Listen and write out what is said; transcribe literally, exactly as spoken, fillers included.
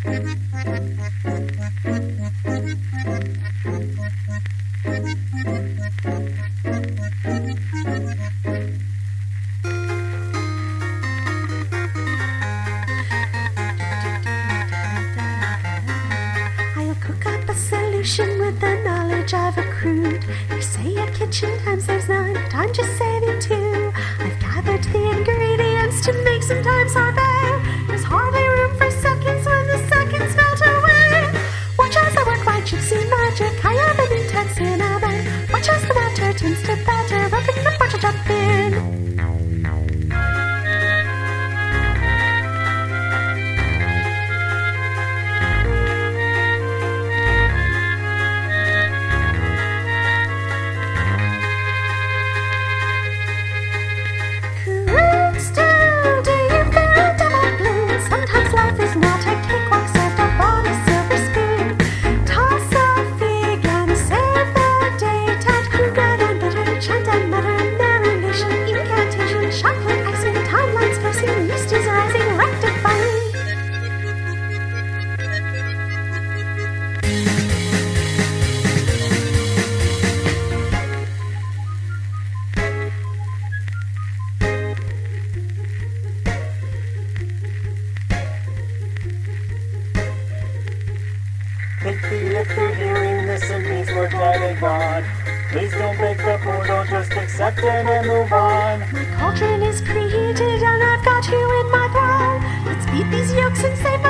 With the knowledge I've accrued. You say a kitchen time saves nine, but I'm just saving two. I've gathered the ingredients to make some time sorbet. There's hardly room for seconds when the seconds melt away. Watch as I work my gypsy magic. I have an intense in a bed. Watch as the batter turns to batter. Open the porch, jump in. If you're hearing this, it means we're dead and gone. Please don't break the portal, just accept it and move on. My cauldron is created and I've got you in my thrall. Let's beat these yolks and save my